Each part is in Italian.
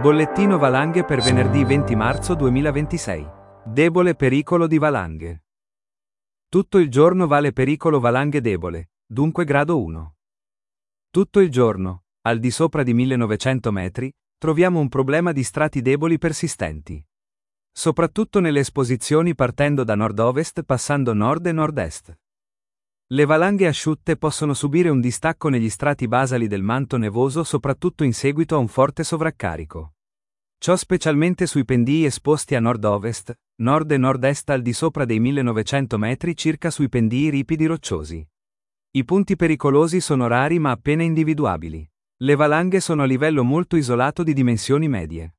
Bollettino valanghe per venerdì 20 marzo 2026. Debole pericolo di valanghe. Tutto il giorno vale pericolo valanghe debole, dunque grado 1. Tutto il giorno, al di sopra di 1900 metri, troviamo un problema di strati deboli persistenti. Soprattutto nelle esposizioni partendo da nord-ovest passando nord e nord-est. Le valanghe asciutte possono subire un distacco negli strati basali del manto nevoso soprattutto in seguito a un forte sovraccarico. Ciò specialmente sui pendii esposti a nord-ovest, nord e nord-est al di sopra dei 1900 metri circa sui pendii ripidi rocciosi. I punti pericolosi sono rari ma appena individuabili. Le valanghe sono a livello molto isolato di dimensioni medie.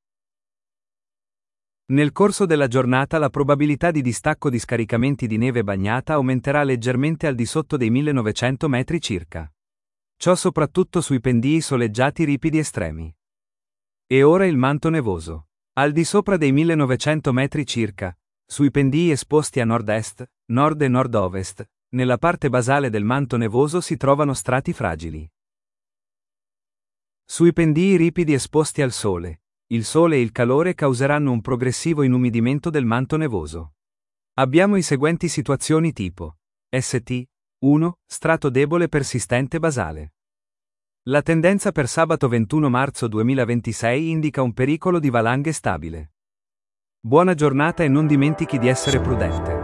Nel corso della giornata la probabilità di distacco di scaricamenti di neve bagnata aumenterà leggermente al di sotto dei 1900 metri circa. Ciò soprattutto sui pendii soleggiati ripidi estremi. E ora il manto nevoso. Al di sopra dei 1900 metri circa, sui pendii esposti a nord-est, nord e nord-ovest, nella parte basale del manto nevoso si trovano strati fragili. Sui pendii ripidi esposti al sole, il sole e il calore causeranno un progressivo inumidimento del manto nevoso. Abbiamo i seguenti situazioni tipo St. 1. Strato debole persistente basale. La tendenza per sabato 21 marzo 2026 indica un pericolo di valanghe stabile. Buona giornata e non dimentichi di essere prudente.